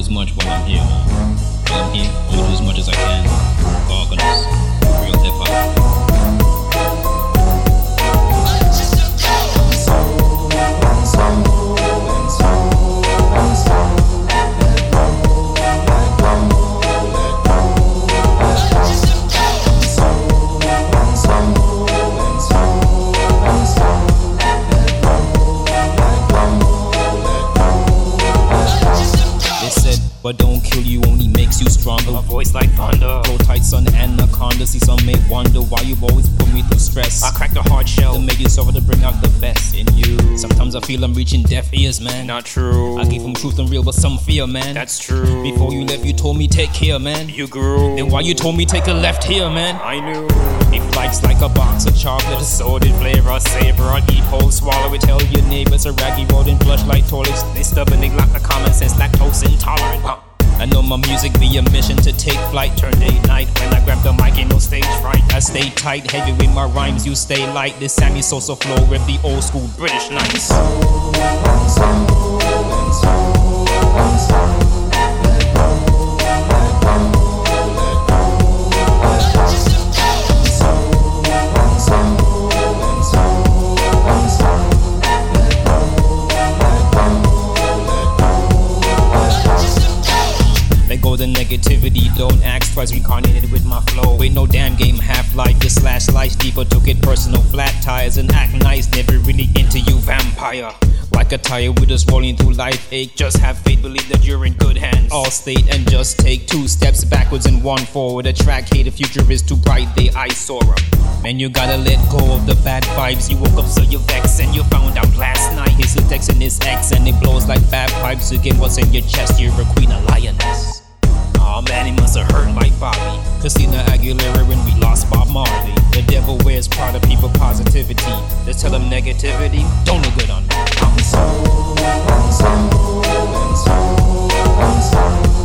as much while I'm here, man. While I'm here, I'm gonna do as much as I can. Organist, real hip hop. But don't kill you, only makes you stronger. A voice like thunder. Go tight, son, anaconda. See, some may wonder why you always put me through stress. I cracked a hard shell to make you suffer, to bring out the best in you. Sometimes I feel I'm reaching deaf ears, man. Not true. I gave them truth and real, but some fear, man. That's true. Before you left, you told me take care, man. You grew. Then why you told me take a left here, man? I knew. If life's like a box of chocolate, a sordid flavor, savor, I'd eat whole, swallow it. Tell your neighbors a raggy road and flush like toilets. They stubbornly lack the common sense, lactose intolerant. I know my music be a mission to take flight. Turn day night when I grab the mic, ain't no stage fright. I stay tight, heavy with my rhymes, you stay light. This Sammy Sosa flow with the old school British nights. The negativity, don't ask twice, reincarnated with my flow. Wait, no damn game, half-life, just slash slice deeper, took it personal, flat tires and act nice, never really into you, vampire. Like a tire, we're just rolling through life ache, just have faith, believe that you're in good hands. All state and just take 2 steps backwards and 1 forward. A track, hey, the future is too bright, they eyesore. Man, you gotta let go of the bad vibes. You woke up so you vex and you found out last night he's texting his ex and it blows like bad pipes. You get what's in your chest, you're a queen, a lioness. Aw man, he must have hurt like Bobby. Christina Aguilera when we lost Bob Marley. The devil wears Prada, people positivity. Let's tell them negativity, don't look good on me.